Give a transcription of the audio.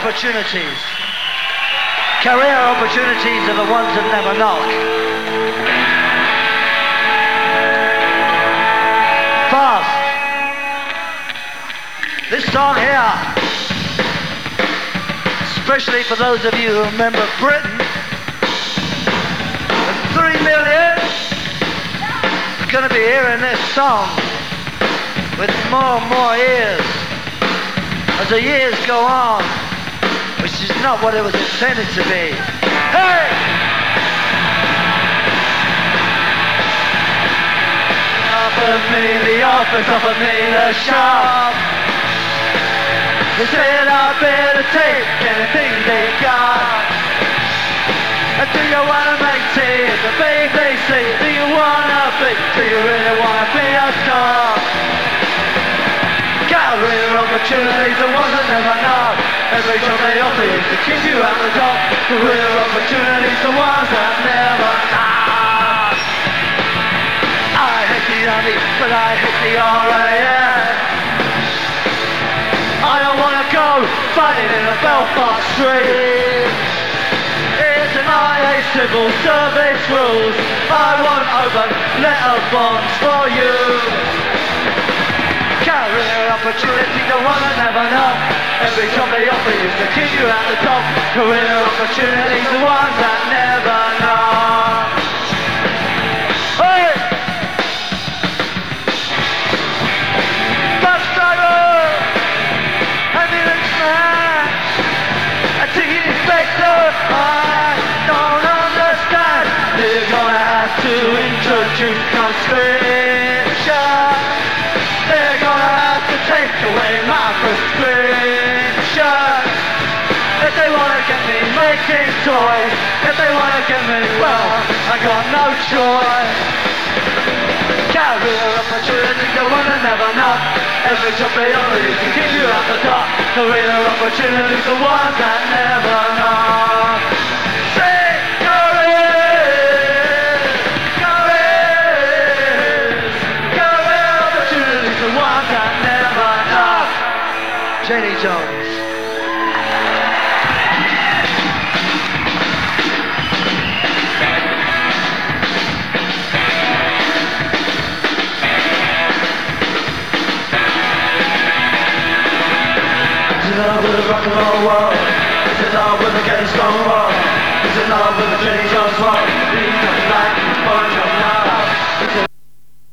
opportunities. Career opportunities are the ones that never knock. Fast. This song here, especially for those of you who remember Britain, the 3 million are going to be hearing this song with more and more ears as the years go on, which is not what it was intended to be. Hey! Offered me the office, offered me the shop. They said I'd better take anything they got. And do you wanna make tea at the BBC? Do you wanna be? Do you really wanna be a star? Career opportunities, the ones that never knock. Every job they offer is to keep you at the top. Career opportunities, the ones that never knock. I hate the army, but I hate the RAF. I don't wanna go fighting in a Belfast street. It's an IA civil service rules. I want open letter bonds for you. Career opportunity, the one that never know. Every job they offer is to keep you at the top. Career opportunities, the ones that never know. Hey! Bus driver! Ambulance man! A ticket inspector! I don't understand. They're gonna have to introduce conscription. They're gonna have to take away my prescription. If they wanna get me making toys, if they wanna get me, well, I got no choice. Career opportunity, the one that never knock. Every job they offer is to keep you at the top. Career opportunities, the ones that never knock. Say careers, careers, career opportunities, the ones that never knock. Jenny Jones. It's in love with the rock and roll world. It's in love with the getting stone wall.